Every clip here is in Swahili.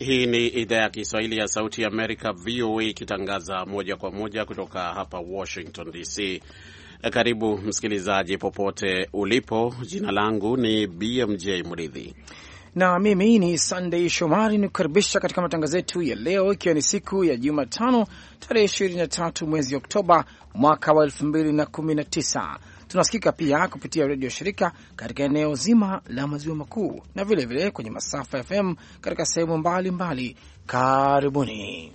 Hii ni idhaa ya Kiswahili ya Sauti ya Amerika, VOA, ikitangaza moja kwa moja kutoka hapa Washington DC. Karibu msikilizaji popote ulipo. Jina langu ni BMJ Mridhi na mimi ni Sunday Shomari, nikukaribisha katika matangazo yetu ya leo, ikiwa ni siku ya Jumatano tarehe 23 mwezi Oktoba mwaka wa 2019. Tunasikika pia kupitia redio shirika katika eneo zima la maziwa makuu na vilevile kwenye masafa ya FM katika sehemu mbalimbali. Karibuni.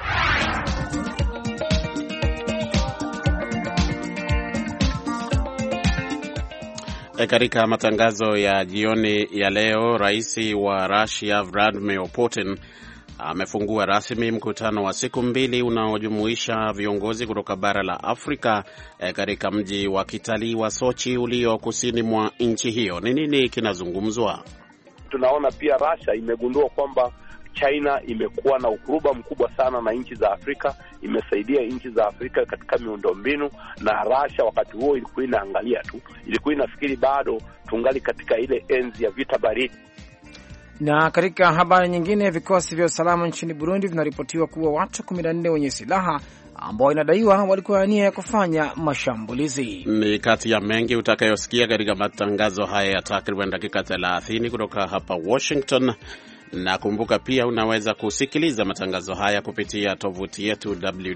Katika matangazo ya jioni ya leo, rais wa Russia Vladimir Putin amefungua rasmi mkutano wa siku mbili unaojumuisha viongozi kutoka bara la Afrika katika mji wa kitalii wa Sochi ulio kusini mwa nchi hiyo. Ni nini kinazungumzwa? Tunaona pia Russia imegundua kwamba China imekuwa na ukuruba mkubwa sana na nchi za Afrika, imesaidia nchi za Afrika katika miundombinu, na Russia wakati huo ilikuwa inaangalia tu, ilikuwa inafikiri bado tungali katika ile enzi ya vita baridi. Na katika habari nyingine, vikosi vya usalama nchini Burundi vinaripotiwa kuwa watu 14 wenye silaha ambao inadaiwa walikuwa na nia ya kufanya mashambulizi. Ni kati ya mengi utakayosikia katika matangazo haya ya takriban dakika 30 kutoka hapa Washington. Na kumbuka pia unaweza kusikiliza matangazo haya kupitia tovuti yetu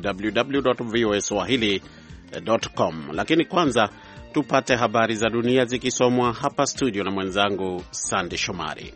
www.voaswahili.com. Lakini kwanza tupate habari za dunia zikisomwa hapa studio na mwenzangu Sandy Shomari.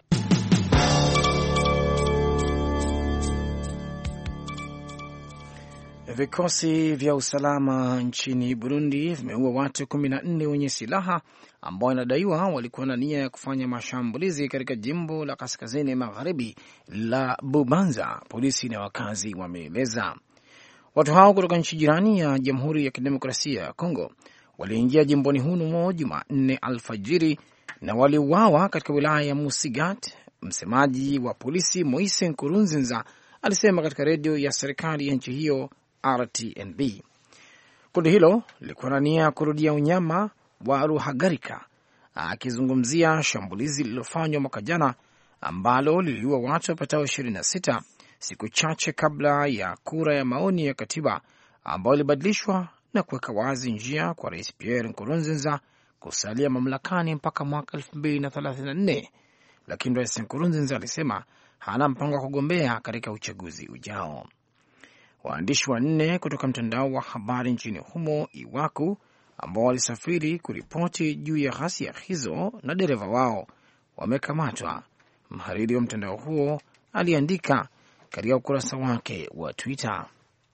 Vikosi vya usalama nchini Burundi vimeua watu 14 wenye silaha ambao inadaiwa walikuwa na nia ya kufanya mashambulizi katika jimbo la kaskazini magharibi la Bubanza, polisi na wakazi wameeleza. Watu hao kutoka nchi jirani ya Jamhuri ya Kidemokrasia ya Kongo waliingia jimboni humo Jumanne alfajiri na waliuawa katika wilaya ya Musigat. Msemaji wa polisi Moise Nkurunziza alisema katika redio ya serikali ya nchi hiyo RTNB. Kundi hilo lilikuwa na nia ya kurudia unyama wa Ruhagarika, akizungumzia shambulizi lililofanywa mwaka jana ambalo liliua watu wapatao 26 siku chache kabla ya kura ya maoni ya katiba ambayo ilibadilishwa na kuweka wazi njia kwa Rais Pierre Nkurunziza kusalia mamlakani mpaka mwaka 2034. Lakini Rais Nkurunziza alisema hana mpango wa kugombea katika uchaguzi ujao. Waandishi 4 kutoka mtandao wa habari nchini humo Iwaku, ambao walisafiri kuripoti juu ya ghasia hizo na dereva wao, wamekamatwa. Mhariri wa mtandao huo aliandika katika ukurasa wake wa Twitter.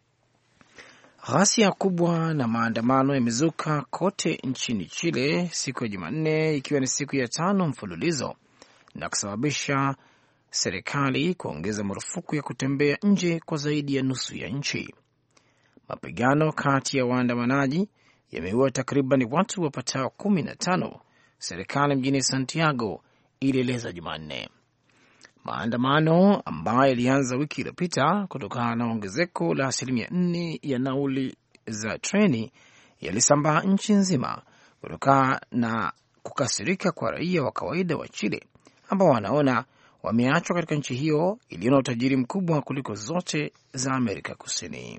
Ghasia kubwa na maandamano yamezuka kote nchini Chile siku ya Jumanne, ikiwa ni siku ya 5 mfululizo, na kusababisha serikali kuongeza marufuku ya kutembea nje kwa zaidi ya nusu ya nchi. Mapigano kati ya waandamanaji yameua takriban watu wapatao 15, serikali mjini Santiago ilieleza Jumanne. Maandamano ambayo yalianza wiki iliyopita kutokana na ongezeko la 4% ya nauli za treni yalisambaa nchi nzima kutokana na kukasirika kwa raia wa kawaida wa Chile ambao wanaona wameachwa katika nchi hiyo iliyo na utajiri mkubwa kuliko zote za Amerika Kusini.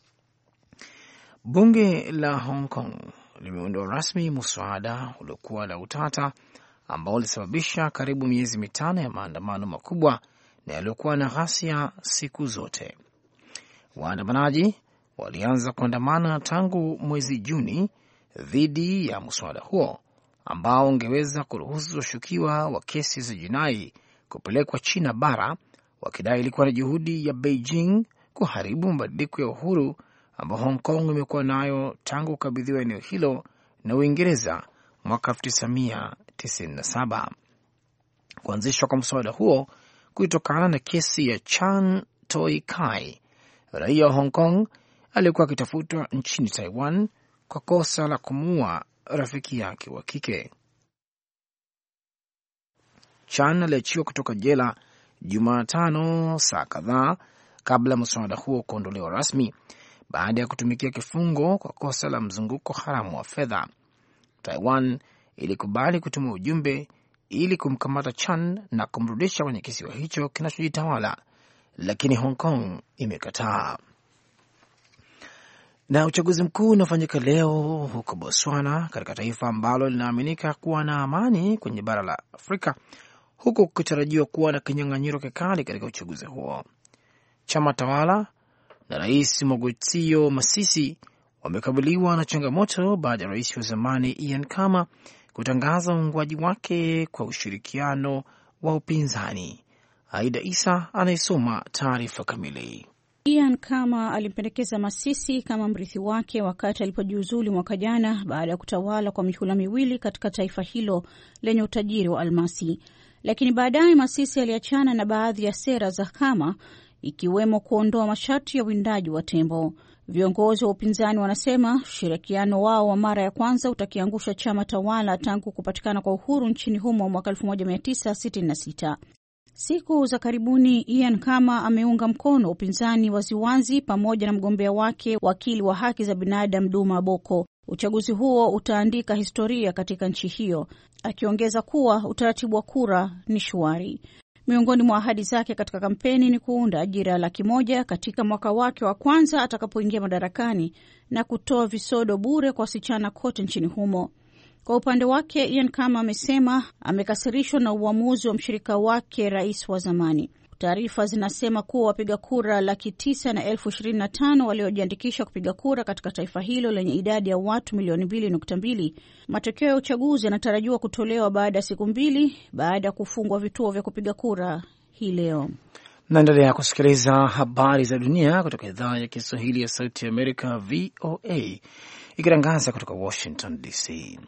Bunge la Hong Kong limeondoa rasmi muswada uliokuwa na utata ambao ulisababisha karibu miezi 5 ya maandamano makubwa na yaliokuwa na ghasia siku zote. Waandamanaji walianza kuandamana tangu mwezi Juni dhidi ya muswada huo ambao ungeweza kuruhusu washukiwa wa kesi za jinai kupelekwa China bara, wakidai ilikuwa ni juhudi ya Beijing kuharibu mabadiliko ya uhuru ambao Hong Kong imekuwa nayo tangu kukabidhiwa eneo hilo na Uingereza mwaka 1997. Kuanzishwa kwa mswada huo kulitokana na kesi ya Chan Toi Kai, raia wa Hong Kong aliyekuwa akitafutwa nchini Taiwan kwa kosa la kumuua rafiki yake wa kike. Chan aliachiwa kutoka jela Jumatano, saa kadhaa kabla mswada huo kuondolewa rasmi baada ya kutumikia kifungo kwa kosa la mzunguko haramu wa fedha. Taiwan ilikubali kutuma ujumbe ili kumkamata Chan na kumrudisha kwenye kisiwa hicho kinachojitawala, lakini Hong Kong imekataa. Na uchaguzi mkuu unafanyika leo huko Botswana, katika taifa ambalo linaaminika kuwa na amani kwenye bara la Afrika, huku kukitarajiwa kuwa na kinyang'anyiro kikali katika uchaguzi huo. Chama tawala na Rais Mogotio Masisi wamekabiliwa na changamoto baada ya rais wa zamani Ian Khama kutangaza uungwaji wake kwa ushirikiano wa upinzani. Aida Isa anayesoma taarifa kamili. Ian Khama alimpendekeza Masisi kama mrithi wake wakati alipojiuzulu mwaka jana baada ya kutawala kwa mihula miwili katika taifa hilo lenye utajiri wa almasi. Lakini baadaye Masisi aliachana na baadhi ya sera za Khama, ikiwemo kuondoa masharti ya uwindaji wa tembo. Viongozi wa upinzani wanasema ushirikiano wao wa mara ya kwanza utakiangusha chama tawala tangu kupatikana kwa uhuru nchini humo mwaka 1966. Siku za karibuni Ian Khama ameunga mkono upinzani waziwazi pamoja na mgombea wake, wakili wa haki za binadamu Duma Boko. Uchaguzi huo utaandika historia katika nchi hiyo, akiongeza kuwa utaratibu wa kura ni shwari. Miongoni mwa ahadi zake katika kampeni ni kuunda ajira 100,000 katika mwaka wake wa kwanza atakapoingia madarakani na kutoa visodo bure kwa wasichana kote nchini humo. Kwa upande wake, Ian Khama amesema amekasirishwa na uamuzi wa mshirika wake, rais wa zamani. Taarifa zinasema kuwa wapiga kura 925,000 waliojiandikisha kupiga kura katika taifa hilo lenye idadi ya watu milioni 2.2. Matokeo ya uchaguzi yanatarajiwa kutolewa baada ya siku 2 baada ya kufungwa vituo vya kupiga kura hii leo. Naendelea kusikiliza habari za dunia kutoka idhaa ya Kiswahili ya Sauti ya Amerika, VOA, ikitangaza kutoka Washington DC.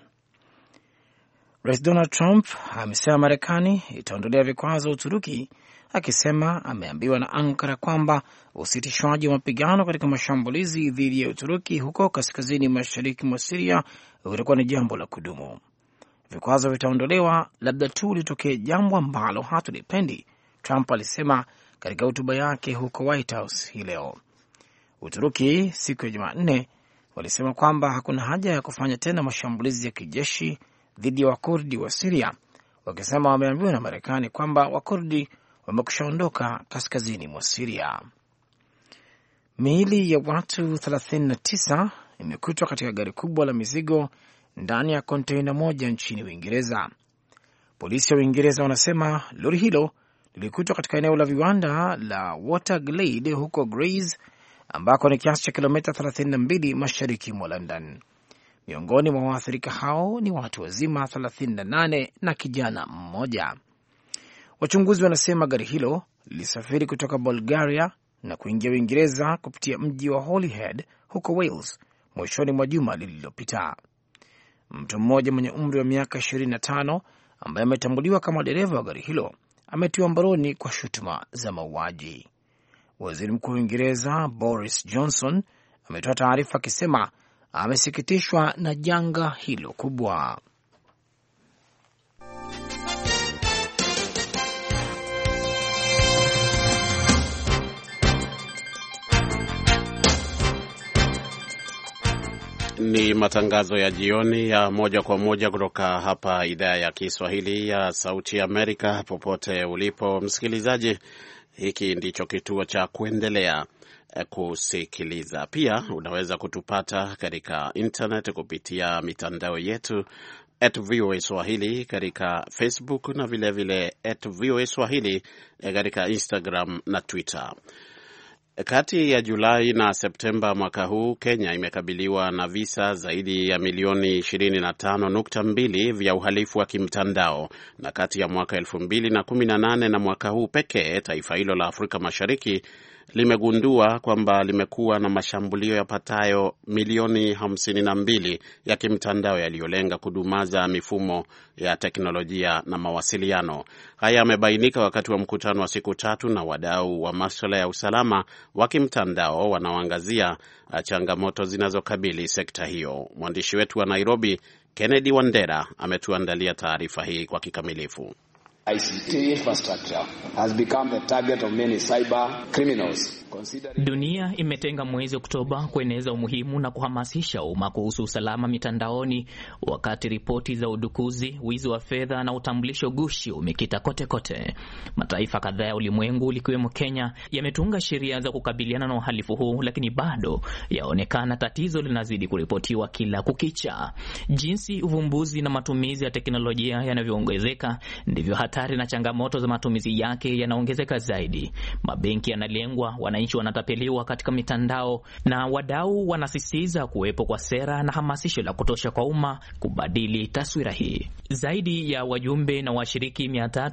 Rais Donald Trump amesema Marekani itaondolea vikwazo Uturuki, akisema ameambiwa na Ankara kwamba usitishwaji wa mapigano katika mashambulizi dhidi ya Uturuki huko kaskazini mashariki mwa Siria utakuwa ni jambo la kudumu. Vikwazo vitaondolewa labda tu litokee jambo ambalo hatulipendi, Trump alisema katika hotuba yake huko White House hii leo. Uturuki siku ya Jumanne walisema kwamba hakuna haja ya kufanya tena mashambulizi ya kijeshi dhidi ya Wakurdi wa Siria, wakisema wameambiwa na Marekani kwamba Wakurdi wamekushaondoka kaskazini mwa Siria. Miili ya watu 39 imekutwa katika gari kubwa la mizigo ndani ya konteina moja nchini Uingereza. Polisi ya Uingereza wanasema lori hilo lilikutwa katika eneo la viwanda la Waterglade huko Grays, ambako ni kiasi cha kilomita 32 mashariki mwa London. Miongoni mwa waathirika hao ni watu wazima 38 na kijana mmoja. Wachunguzi wanasema gari hilo lilisafiri kutoka Bulgaria na kuingia Uingereza kupitia mji wa Holyhead huko Wales mwishoni mwa juma lililopita. Mtu mmoja mwenye umri wa miaka 25 ambaye ametambuliwa kama dereva wa gari hilo ametiwa mbaroni kwa shutuma za mauaji. Waziri Mkuu wa Uingereza Boris Johnson ametoa taarifa akisema amesikitishwa na janga hilo kubwa. Ni matangazo ya jioni ya moja kwa moja kutoka hapa idhaa ya Kiswahili ya Sauti ya Amerika. Popote ulipo msikilizaji, hiki ndicho kituo cha kuendelea kusikiliza. Pia unaweza kutupata katika internet kupitia mitandao yetu @VOA Swahili katika Facebook na vilevile @VOA Swahili katika Instagram na Twitter. Kati ya Julai na Septemba mwaka huu, Kenya imekabiliwa na visa zaidi ya milioni 25.2 vya uhalifu wa kimtandao, na kati ya mwaka 2018 na mwaka huu pekee, taifa hilo la Afrika Mashariki limegundua kwamba limekuwa na mashambulio yapatayo milioni 52 ya kimtandao yaliyolenga kudumaza mifumo ya teknolojia na mawasiliano. Haya yamebainika wakati wa mkutano wa siku 3 na wadau wa masuala ya usalama wa kimtandao wanaoangazia changamoto zinazokabili sekta hiyo. Mwandishi wetu wa Nairobi, Kennedy Wandera, ametuandalia taarifa hii kwa kikamilifu. ICT infrastructure has become the target of many cyber criminals. Dunia imetenga mwezi Oktoba kueneza umuhimu na kuhamasisha umma kuhusu usalama mitandaoni, wakati ripoti za udukuzi, wizi wa fedha na utambulisho gushi umekita kote kote. Mataifa kadhaa ya ulimwengu likiwemo Kenya yametunga sheria za kukabiliana na uhalifu huu, lakini bado yaonekana tatizo linazidi kuripotiwa kila kukicha. Jinsi uvumbuzi na matumizi ya teknolojia yanavyoongezeka, ndivyo hatari na changamoto za matumizi yake yanaongezeka zaidi. Mabenki yanalengwa, wananchi wanatapeliwa katika mitandao, na wadau wanasisitiza kuwepo kwa sera na hamasisho la kutosha kwa umma kubadili taswira hii. Zaidi ya wajumbe na washiriki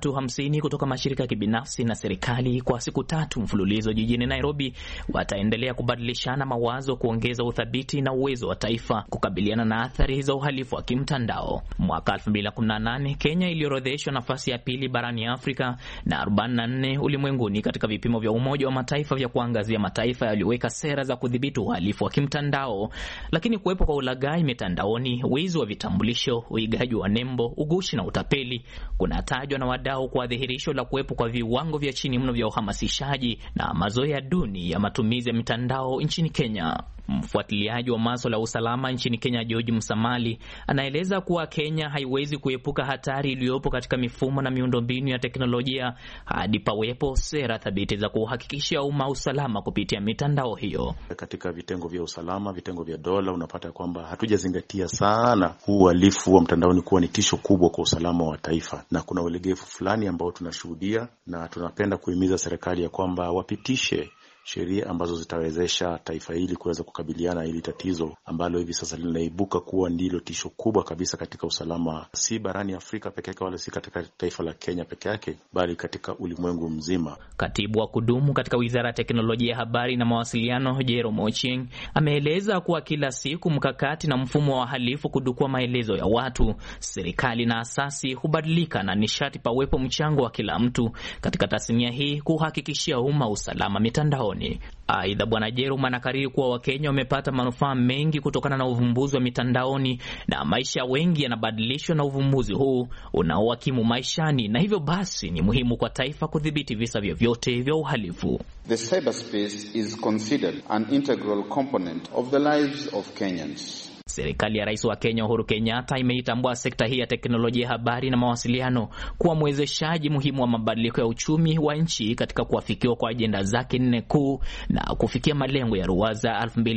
350 kutoka mashirika ya kibinafsi na serikali kwa siku 3 mfululizo jijini Nairobi wataendelea kubadilishana mawazo kuongeza uthabiti na uwezo wa taifa kukabiliana na athari za uhalifu wa kimtandao. Mwaka 2018 Kenya iliorodheshwa nafasi ya pili barani Afrika na 44 ulimwenguni katika vipimo vya Umoja wa Mataifa vya kuangazia mataifa yaliyoweka sera za kudhibiti uhalifu wa kimtandao. Lakini kuwepo kwa ulaghai mitandaoni, wizi wa vitambulisho, uigaji wa nembo, ugushi na utapeli kunatajwa na wadau kwa dhihirisho la kuwepo kwa viwango vya chini mno vya uhamasishaji na mazoea duni ya matumizi ya mitandao nchini Kenya. Mfuatiliaji wa masuala ya usalama nchini Kenya, George Msamali, anaeleza kuwa Kenya haiwezi kuepuka hatari iliyopo katika mifumo na miundombinu ya teknolojia hadi pawepo sera thabiti za kuhakikisha umma usalama kupitia mitandao hiyo. Katika vitengo vya usalama, vitengo vya dola, unapata kwamba hatujazingatia sana huu uhalifu wa mtandaoni kuwa ni tisho kubwa kwa usalama wa taifa, na kuna ulegevu fulani ambao tunashuhudia, na tunapenda kuhimiza serikali ya kwamba wapitishe sheria ambazo zitawezesha taifa hili kuweza kukabiliana hili tatizo ambalo hivi sasa linaibuka kuwa ndilo tisho kubwa kabisa katika usalama, si barani Afrika peke yake wala si katika taifa la Kenya peke yake, bali katika ulimwengu mzima. Katibu wa kudumu katika Wizara ya Teknolojia, Habari na Mawasiliano, Jerome Ochieng, ameeleza kuwa kila siku mkakati na mfumo wa wahalifu kudukua maelezo ya watu, serikali na asasi hubadilika, na nishati pawepo mchango wa kila mtu katika tasnia hii kuhakikishia umma usalama mitandaoni. Aidha, Bwana Jerome anakariri kuwa Wakenya wamepata manufaa mengi kutokana na uvumbuzi wa mitandaoni, na maisha wengi yanabadilishwa na uvumbuzi huu unaowakimu maishani, na hivyo basi ni muhimu kwa taifa kudhibiti visa vyovyote vya uhalifu. The cyberspace is considered an integral component of the lives of Kenyans. Serikali ya Rais wa Kenya Uhuru Kenyatta imeitambua sekta hii ya teknolojia ya habari na mawasiliano kuwa mwezeshaji muhimu wa mabadiliko ya uchumi wa nchi katika kuafikiwa kwa ajenda zake 4 kuu na kufikia malengo ya Ruwaza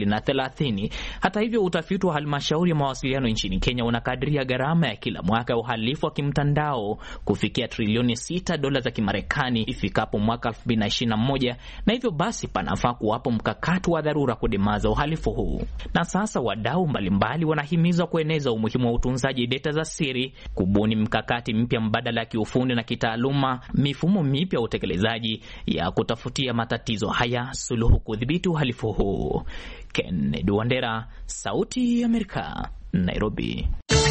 2030. Hata hivyo, utafiti wa halmashauri ya mawasiliano nchini Kenya unakadiria gharama ya kila mwaka ya uhalifu wa kimtandao kufikia trilioni 6 dola za Kimarekani ifikapo mwaka 2021, na hivyo basi panafaa kuwapo mkakati wa dharura kudimaza uhalifu huu. Na sasa wadau mbalimbali wanahimizwa kueneza umuhimu wa utunzaji data za siri, kubuni mkakati mpya mbadala ya kiufundi na kitaaluma, mifumo mipya ya utekelezaji ya kutafutia matatizo haya suluhu, kudhibiti uhalifu huu. Kennedy Wandera, Sauti ya Amerika, Nairobi.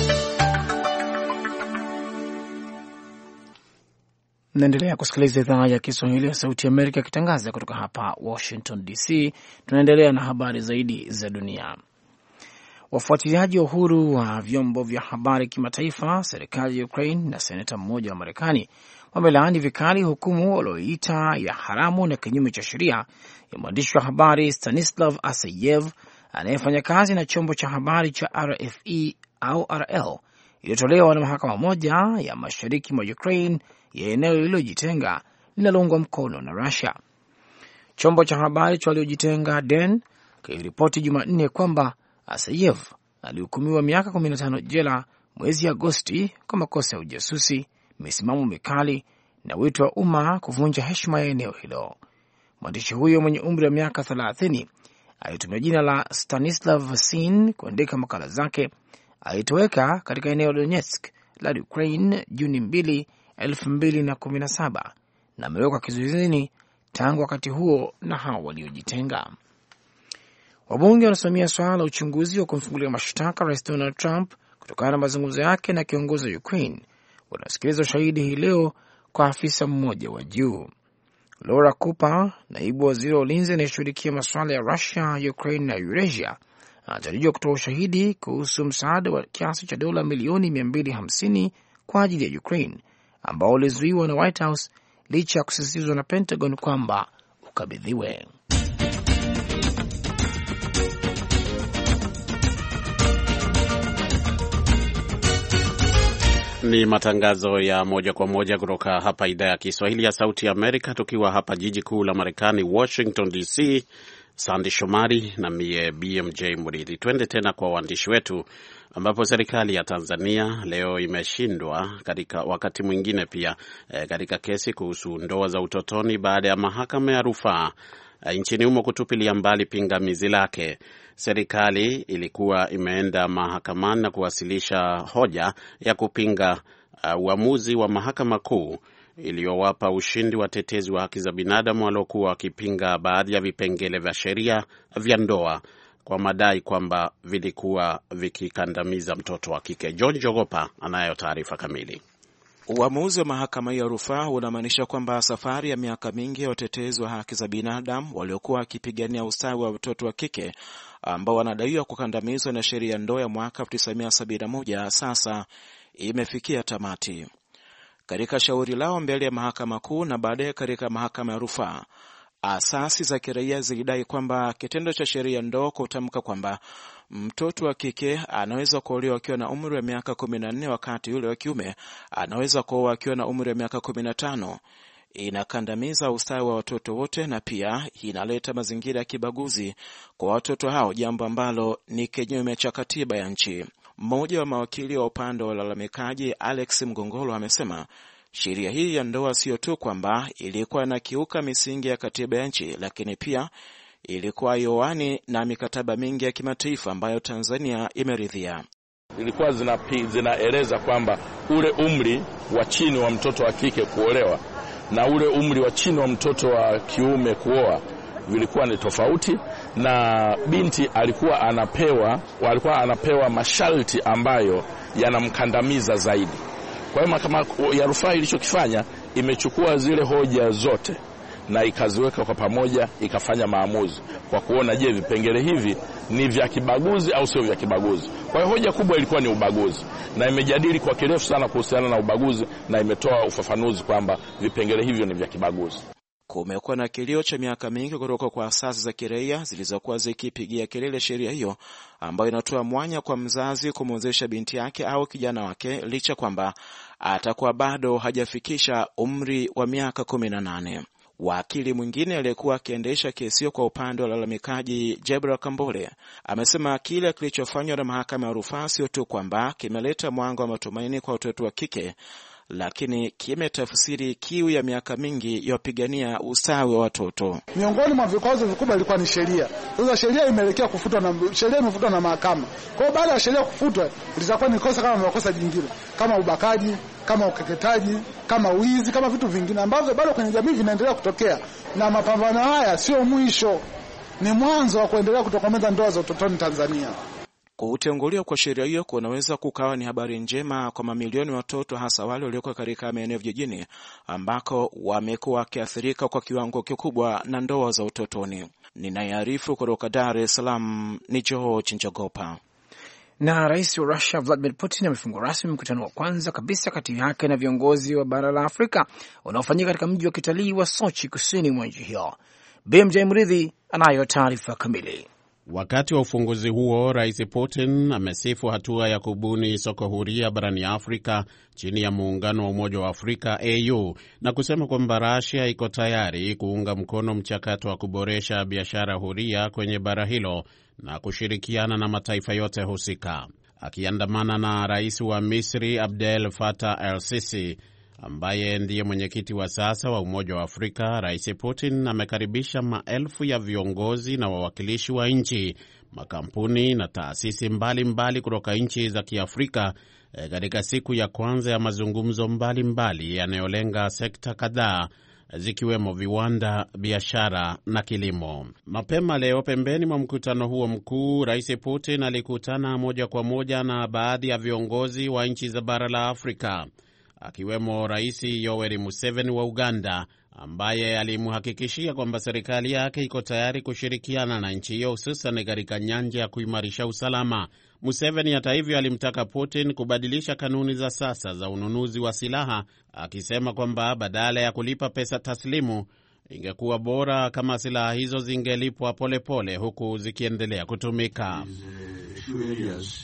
Naendelea kusikiliza idhaa ya Kiswahili ya Sauti ya Amerika ikitangaza kutoka hapa Washington DC. Tunaendelea na habari zaidi za dunia. Wafuatiliaji wa uhuru wa vyombo vya habari kimataifa, serikali ya Ukraine na seneta mmoja wa Marekani wamelaani vikali hukumu walioita ya haramu na kinyume cha sheria ya mwandishi wa habari Stanislav Asayev anayefanya kazi na chombo cha habari cha RFE au RL iliyotolewa na mahakama moja ya mashariki mwa Ukraine ya eneo lililojitenga linaloungwa mkono na Russia. Chombo cha habari cha waliojitenga DEN kiliripoti Jumanne kwamba Asayev alihukumiwa miaka 15 jela mwezi Agosti kwa makosa ya ujasusi, misimamo mikali na wito wa umma kuvunja heshima ya eneo hilo. Mwandishi huyo mwenye umri wa miaka 30 alitumia jina la Stanislav Vasin kuandika makala zake. Alitoweka katika eneo la Donetsk la Ukraine Juni 2, 2017 na amewekwa kizuizini tangu wakati huo na hao waliojitenga. Wabunge wanasimamia swala la uchunguzi wa kumfungulia mashtaka Rais Donald Trump kutokana na mazungumzo yake na kiongozi wa Ukraine. Wanasikiliza ushahidi hii leo kwa afisa mmoja wa juu. Laura Cooper, naibu waziri wa ulinzi anayeshughulikia masuala ya Russia, Ukraine na Eurasia, anatarajiwa kutoa ushahidi kuhusu msaada wa kiasi cha dola milioni 250 kwa ajili ya Ukraine ambao ulizuiwa na White House licha ya kusisitizwa na Pentagon kwamba ukabidhiwe. Ni matangazo ya moja kwa moja kutoka hapa idhaa ya Kiswahili ya Sauti ya Amerika, tukiwa hapa jiji kuu la Marekani, Washington DC. Sandi Shomari na mie BMJ Murithi. Twende tena kwa waandishi wetu, ambapo serikali ya Tanzania leo imeshindwa katika wakati mwingine pia katika kesi kuhusu ndoa za utotoni baada ya mahakama ya rufaa nchini humo kutupilia mbali pingamizi lake. Serikali ilikuwa imeenda mahakamani na kuwasilisha hoja ya kupinga uamuzi wa mahakama kuu iliyowapa ushindi watetezi wa haki za binadamu waliokuwa wakipinga baadhi ya vipengele vya sheria vya ndoa kwa madai kwamba vilikuwa vikikandamiza mtoto wa kike. John Jogopa anayo taarifa kamili. Uamuzi wa mahakama ya rufaa unamaanisha kwamba safari ya miaka mingi ya watetezi wa haki za binadamu waliokuwa wakipigania usawa wa mtoto wa kike ambao wanadaiwa kukandamizwa na sheria ya ndoa ya mwaka 1971 sasa imefikia tamati. Katika shauri lao mbele ya mahakama kuu na baadaye katika mahakama ya rufaa, asasi za kiraia zilidai kwamba kitendo cha sheria ya ndoa kutamka kwamba mtoto wa kike anaweza kuolewa akiwa na umri wa miaka 14 wakati yule wa kiume anaweza kuoa akiwa na umri wa miaka 15 inakandamiza ustawi wa watoto wote na pia inaleta mazingira ya kibaguzi kwa watoto hao, jambo ambalo ni kinyume cha katiba ya nchi. Mmoja wa mawakili wa upande wa ulalamikaji, Alex Mgongolo, amesema sheria hii ya ndoa sio tu kwamba ilikuwa inakiuka misingi ya katiba ya nchi, lakini pia ilikuwa yoani na mikataba mingi ya kimataifa ambayo Tanzania imeridhia. Ilikuwa zinaeleza kwamba ule umri wa chini wa mtoto wa kike kuolewa na ule umri wa chini wa mtoto wa kiume kuoa vilikuwa ni tofauti, na binti alikuwa anapewa masharti ambayo yanamkandamiza zaidi. Kwa hiyo mahakama ya rufaa ilichokifanya, imechukua zile hoja zote na ikaziweka kwa pamoja, ikafanya maamuzi kwa kuona, je, vipengele hivi ni vya kibaguzi au sio vya kibaguzi. Kwa hiyo hoja kubwa ilikuwa ni ubaguzi, na imejadili kwa kirefu sana kuhusiana na ubaguzi, na imetoa ufafanuzi kwamba vipengele hivyo ni vya kibaguzi. Kumekuwa na kilio cha miaka mingi kutoka kwa asasi za kiraia zilizokuwa zikipigia kelele sheria hiyo ambayo inatoa mwanya kwa mzazi kumwezesha binti yake au kijana wake licha kwamba atakuwa bado hajafikisha umri wa miaka 18. Wakili mwingine aliyekuwa akiendesha kesi hiyo kwa upande wa lalamikaji, Jebra Kambole, amesema kile kilichofanywa na mahakama ya rufaa sio tu kwamba kimeleta mwanga wa matumaini kwa watoto wa kike, lakini kimetafsiri kiu ya miaka mingi ya wapigania usawa wa watoto. Miongoni mwa vikwazo vikubwa ilikuwa ni sheria. Sasa sheria imeelekea kufutwa na mahakama. Kwa hiyo baada ya sheria kufutwa, litakuwa ni kosa kama makosa jingine, kama ubakaji, kama ukeketaji, kama wizi, kama vitu vingine ambavyo bado kwenye jamii vinaendelea kutokea. Na mapambano haya sio mwisho, ni mwanzo wa kuendelea kutokomeza ndoa za utotoni Tanzania. Kutenguliwa kwa sheria hiyo kunaweza kukawa ni habari njema kwa mamilioni watoto, hasa wale walioko katika maeneo vijijini ambako wamekuwa wakiathirika kwa kiwango kikubwa na ndoa za utotoni. Ninayearifu kutoka Dar es Salaam ni George Njogopa. Na rais wa Russia Vladimir Putin amefungua rasmi mkutano wa kwanza kabisa kati yake na viongozi wa bara la Afrika unaofanyika katika mji wa kitalii wa Sochi, kusini mwa nchi hiyo. BMJ Murithi anayo taarifa kamili. Wakati wa ufunguzi huo, Rais Putin amesifu hatua ya kubuni soko huria barani Afrika chini ya muungano wa Umoja wa Afrika AU na kusema kwamba Russia iko tayari kuunga mkono mchakato wa kuboresha biashara huria kwenye bara hilo na kushirikiana na mataifa yote husika. Akiandamana na rais wa Misri Abdel Fattah el-Sisi ambaye ndiye mwenyekiti wa sasa wa Umoja wa Afrika, Rais Putin amekaribisha maelfu ya viongozi na wawakilishi wa nchi, makampuni na taasisi mbalimbali kutoka nchi za Kiafrika katika siku ya kwanza ya mazungumzo mbalimbali yanayolenga sekta kadhaa zikiwemo viwanda, biashara na kilimo. Mapema leo, pembeni mwa mkutano huo mkuu, Rais Putin alikutana moja kwa moja na baadhi ya viongozi wa nchi za bara la Afrika, akiwemo Rais Yoweri Museveni wa Uganda, ambaye alimhakikishia kwamba serikali yake iko tayari kushirikiana na nchi hiyo, hususan katika nyanja ya kuimarisha usalama. Museveni hata hivyo alimtaka Putin kubadilisha kanuni za sasa za ununuzi wa silaha, akisema kwamba badala ya kulipa pesa taslimu, ingekuwa bora kama silaha hizo zingelipwa polepole huku zikiendelea kutumika.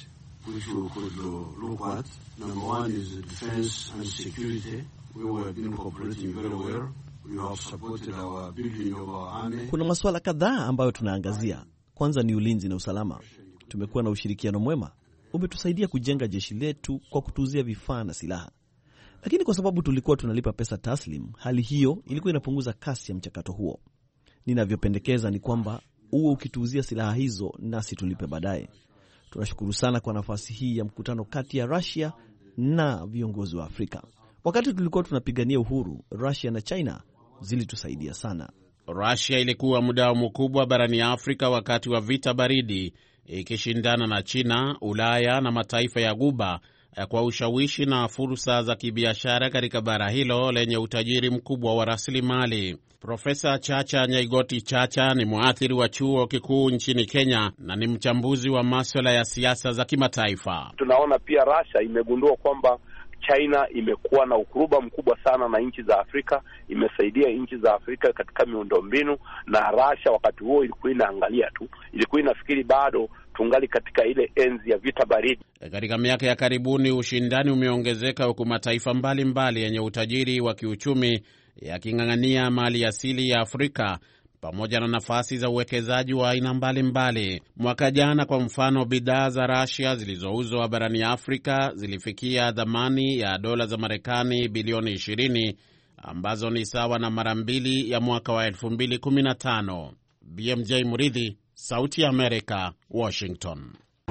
which we could look at. Number one is defense and security. We have been cooperating very well. We have supported our building of our army. Kuna masuala kadhaa ambayo tunaangazia. Kwanza ni ulinzi na usalama. Tumekuwa na ushirikiano mwema. Umetusaidia kujenga jeshi letu kwa kutuuzia vifaa na silaha. Lakini kwa sababu tulikuwa tunalipa pesa taslim, hali hiyo ilikuwa inapunguza kasi ya mchakato huo. Ninavyopendekeza ni kwamba uwe ukituuzia silaha hizo nasi tulipe baadaye. Tunashukuru sana kwa nafasi hii ya mkutano kati ya Russia na viongozi wa Afrika. Wakati tulikuwa tunapigania uhuru, Russia na China zilitusaidia sana. Russia ilikuwa mdau mkubwa barani Afrika wakati wa vita baridi, ikishindana na China, Ulaya na mataifa ya Ghuba kwa ushawishi na fursa za kibiashara katika bara hilo lenye utajiri mkubwa wa rasilimali. Profesa Chacha Nyaigoti Chacha ni mwathiri wa chuo kikuu nchini Kenya na ni mchambuzi wa masuala ya siasa za kimataifa. Tunaona pia Russia imegundua kwamba China imekuwa na ukuruba mkubwa sana na nchi za Afrika, imesaidia nchi za Afrika katika miundombinu, na Russia wakati huo ilikuwa inaangalia tu, ilikuwa inafikiri bado tungali katika ile enzi ya vita baridi. Katika miaka ya karibuni ushindani umeongezeka huku mataifa mbalimbali yenye utajiri wa kiuchumi yaking'ang'ania mali asili ya Afrika pamoja na nafasi za uwekezaji wa aina mbalimbali. Mwaka jana kwa mfano, bidhaa za Russia zilizouzwa barani Afrika zilifikia thamani ya dola za Marekani bilioni 20 ambazo ni sawa na mara mbili ya mwaka wa 2015. BMJ Muridhi, Sauti ya Amerika, Washington.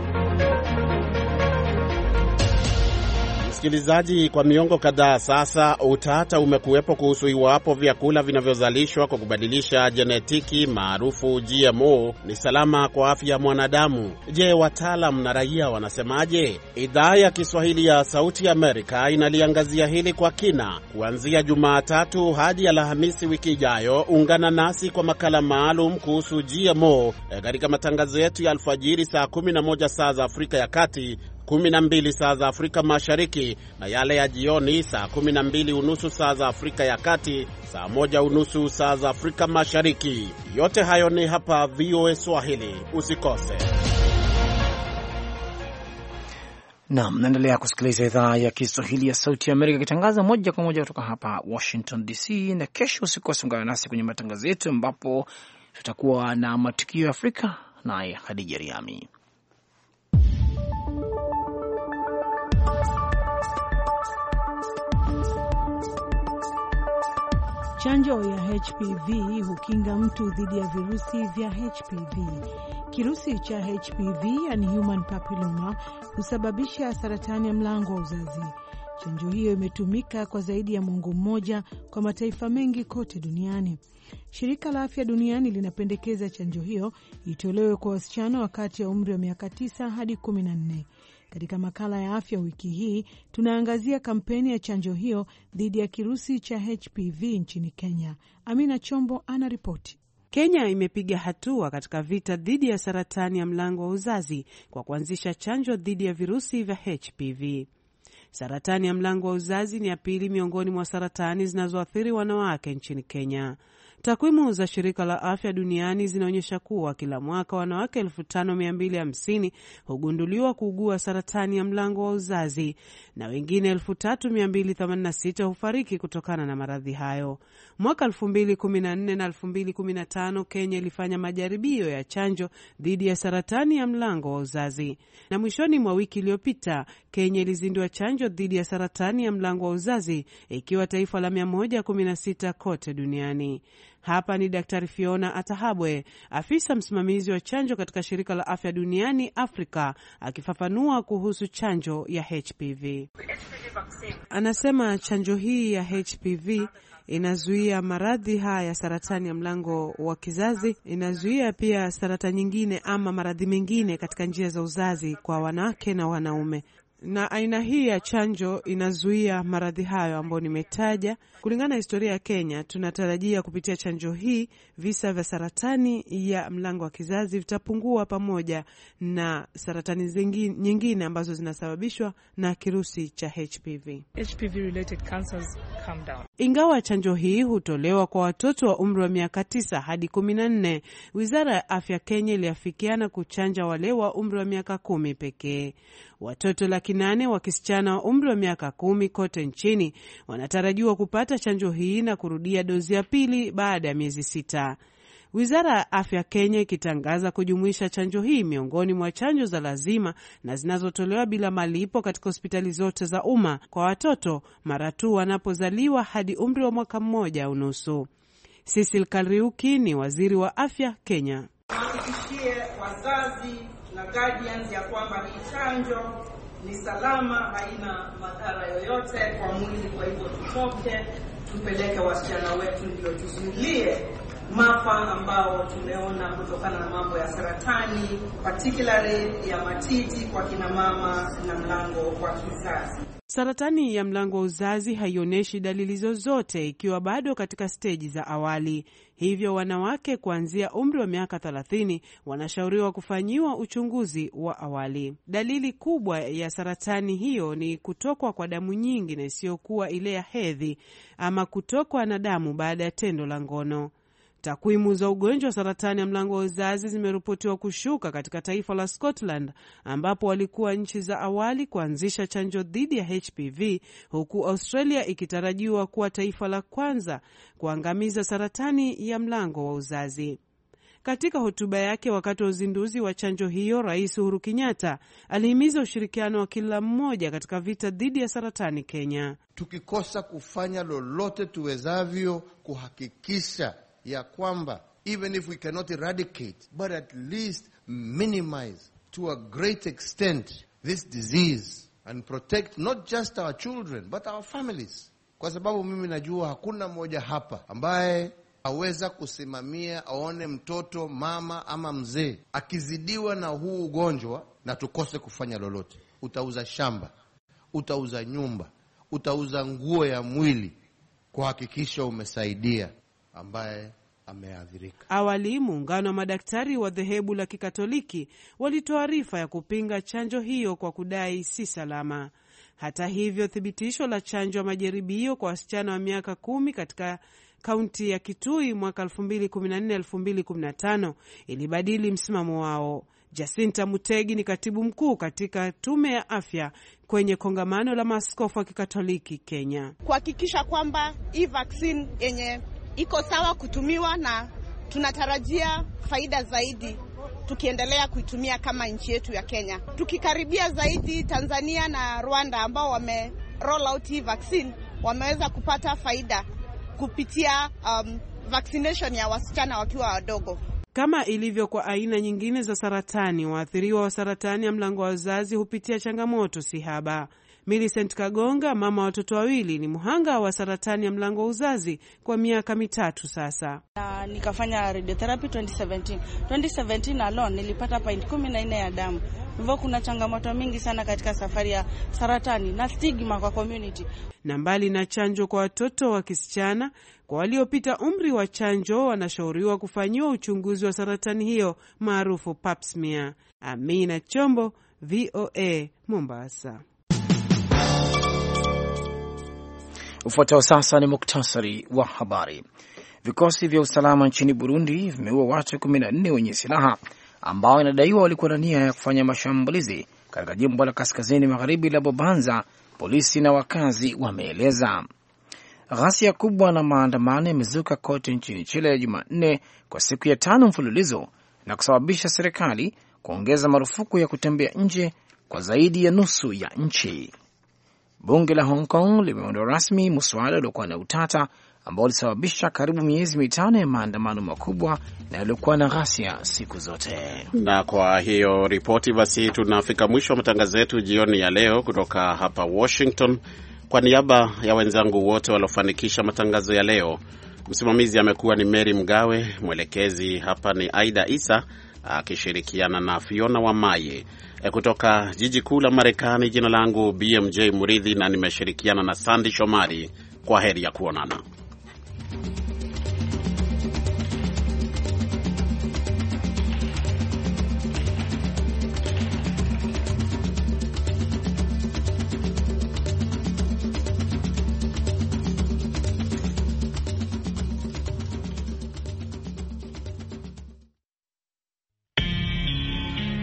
Msikilizaji, kwa miongo kadhaa sasa utata umekuwepo kuhusu iwapo vyakula vinavyozalishwa kwa kubadilisha jenetiki maarufu GMO ni salama kwa afya ya mwanadamu. Je, wataalamu na raia wanasemaje? Idhaa ya Kiswahili ya Sauti ya Amerika inaliangazia hili kwa kina kuanzia Jumatatu hadi Alhamisi wiki ijayo. Ungana nasi kwa makala maalum kuhusu GMO katika matangazo yetu ya alfajiri saa 11 saa za Afrika ya Kati, 12 saa za Afrika Mashariki, na yale ya jioni saa 12:30 saa za Afrika ya Kati, saa 1:30 saa za Afrika Mashariki. Yote hayo ni hapa VOA Swahili. Usikose. Naam, naendelea kusikiliza idhaa ya Kiswahili ya Sauti ya Amerika ikitangaza moja kwa moja kutoka hapa Washington DC, na kesho usikose ungana nasi kwenye matangazo yetu ambapo tutakuwa na matukio ya Afrika naye Khadija Riami. Chanjo ya HPV hukinga mtu dhidi ya virusi vya HPV. Kirusi cha HPV, yani human papilloma, husababisha saratani ya mlango wa uzazi. Chanjo hiyo imetumika kwa zaidi ya mwongo mmoja kwa mataifa mengi kote duniani. Shirika la Afya Duniani linapendekeza chanjo hiyo itolewe kwa wasichana wakati ya umri wa miaka 9 hadi 14. Katika makala ya afya wiki hii tunaangazia kampeni ya chanjo hiyo dhidi ya kirusi cha HPV nchini Kenya. Amina Chombo anaripoti. Kenya imepiga hatua katika vita dhidi ya saratani ya mlango wa uzazi kwa kuanzisha chanjo dhidi ya virusi vya HPV. Saratani ya mlango wa uzazi ni ya pili miongoni mwa saratani zinazoathiri wanawake nchini Kenya. Takwimu za Shirika la Afya Duniani zinaonyesha kuwa kila mwaka wanawake 5250 hugunduliwa kuugua saratani ya mlango wa uzazi na wengine 3286 hufariki kutokana na maradhi hayo. Mwaka 2014 na 2015 Kenya ilifanya majaribio ya chanjo dhidi ya saratani ya mlango wa uzazi. Na mwishoni mwa wiki iliyopita Kenya ilizindua chanjo dhidi ya saratani ya mlango wa uzazi ikiwa taifa la 116 kote duniani. Hapa ni Daktari Fiona Atahabwe, afisa msimamizi wa chanjo katika Shirika la Afya Duniani Afrika, akifafanua kuhusu chanjo ya HPV. Anasema chanjo hii ya HPV inazuia maradhi haya ya saratani ya mlango wa kizazi, inazuia pia saratani nyingine ama maradhi mengine katika njia za uzazi kwa wanawake na wanaume. Na aina hii ya chanjo inazuia maradhi hayo ambayo nimetaja. Kulingana na historia ya Kenya, tunatarajia kupitia chanjo hii visa vya saratani ya mlango wa kizazi vitapungua pamoja na saratani nyingine ambazo zinasababishwa na kirusi cha HPV. HPV related cancers come down. Ingawa chanjo hii hutolewa kwa watoto wa umri wa miaka 9 hadi 14, Wizara ya Afya Kenya iliafikiana kuchanja wale wa umri wa miaka 10 pekee. Watoto 800,000 wa kisichana wa umri wa miaka 10 kote nchini wanatarajiwa kupata chanjo hii na kurudia dozi ya pili baada ya miezi 6. Wizara ya Afya Kenya ikitangaza kujumuisha chanjo hii miongoni mwa chanjo za lazima na zinazotolewa bila malipo katika hospitali zote za umma kwa watoto mara tu wanapozaliwa hadi umri wa mwaka 1 au nusu. Cecil Kariuki ni waziri wa Afya Kenya. Tuhakikishie wazazi na guardians ya kwamba hii chanjo ni salama, haina madhara yoyote kwa mwili. Kwa hivyo tutoke tupeleke wasichana wetu ndio tuzuilie maafa ambao tumeona kutokana na mambo ya saratani, particularly ya matiti kwa kina mama na mlango wa kizazi. Saratani ya mlango wa uzazi haionyeshi dalili zozote ikiwa bado katika steji za awali. Hivyo wanawake kuanzia umri wa miaka 30 wanashauriwa kufanyiwa uchunguzi wa awali. Dalili kubwa ya saratani hiyo ni kutokwa kwa damu nyingi na isiyokuwa ile ya hedhi ama kutokwa na damu baada ya tendo la ngono. Takwimu za ugonjwa wa saratani ya mlango wa uzazi zimeripotiwa kushuka katika taifa la Scotland, ambapo walikuwa nchi za awali kuanzisha chanjo dhidi ya HPV, huku Australia ikitarajiwa kuwa taifa la kwanza kuangamiza saratani ya mlango wa uzazi. Katika hotuba yake wakati wa uzinduzi wa chanjo hiyo, Rais Uhuru Kenyatta alihimiza ushirikiano wa kila mmoja katika vita dhidi ya saratani Kenya. Tukikosa kufanya lolote tuwezavyo kuhakikisha ya kwamba even if we cannot eradicate but at least minimize to a great extent this disease and protect not just our children but our families, kwa sababu mimi najua hakuna mmoja hapa ambaye aweza kusimamia aone mtoto, mama ama mzee akizidiwa na huu ugonjwa na tukose kufanya lolote. Utauza shamba, utauza nyumba, utauza nguo ya mwili kuhakikisha umesaidia ambaye ameathirika. Awali, muungano wa madaktari wa dhehebu la Kikatoliki walitoa arifa ya kupinga chanjo hiyo kwa kudai si salama. Hata hivyo, thibitisho la chanjo ya majaribio kwa wasichana wa miaka 10 katika kaunti ya Kitui mwaka 2014-2015 ilibadili msimamo wao. Jacinta Mutegi ni katibu mkuu katika tume ya afya kwenye kongamano la maaskofu wa Kikatoliki Kenya, kuhakikisha kwamba hii vaccine yenye iko sawa kutumiwa na tunatarajia faida zaidi tukiendelea kuitumia kama nchi yetu ya Kenya. Tukikaribia zaidi Tanzania na Rwanda ambao wame roll out hii vaccine, wameweza kupata faida kupitia vaccination ya wasichana wakiwa wadogo. Kama ilivyo kwa aina nyingine za saratani, waathiriwa wa saratani ya mlango wa uzazi hupitia changamoto si haba. Millicent Kagonga, mama wa watoto 2, ni mhanga wa saratani ya mlango wa uzazi kwa miaka 3 sasa. Nikafanya radiotherapy 2017 alone nilipata 14 ya damu. Hivyo kuna changamoto mingi sana katika safari ya saratani na stigma kwa community. Na mbali na chanjo kwa watoto wa kisichana, kwa waliopita umri wa chanjo wanashauriwa kufanyiwa uchunguzi wa saratani hiyo maarufu pap smear. Amina Chombo, VOA, Mombasa. Ufuatao sasa ni muktasari wa habari. Vikosi vya usalama nchini Burundi vimeua watu 14 wenye silaha ambao inadaiwa walikuwa na nia ya kufanya mashambulizi katika jimbo la kaskazini magharibi la Bubanza, polisi na wakazi wameeleza. Ghasia kubwa na maandamano yamezuka kote nchini Chile Jumanne kwa siku ya 5 mfululizo na kusababisha serikali kuongeza marufuku ya kutembea nje kwa zaidi ya nusu ya nchi. Bunge la Hong Kong limeondoa rasmi muswada uliokuwa na utata ambao ulisababisha karibu miezi 5 ya maandamano makubwa na yaliokuwa na ghasia siku zote. Na kwa hiyo ripoti basi tunafika mwisho wa matangazo yetu jioni ya leo kutoka hapa Washington. Kwa niaba ya wenzangu wote waliofanikisha matangazo ya leo, msimamizi amekuwa ni Mary Mgawe, mwelekezi hapa ni Aida Isa akishirikiana na Fiona Wamaye. Kutoka jiji kuu la Marekani, jina langu BMJ Muridhi na nimeshirikiana na Sandy Shomari. Kwa heri ya kuonana.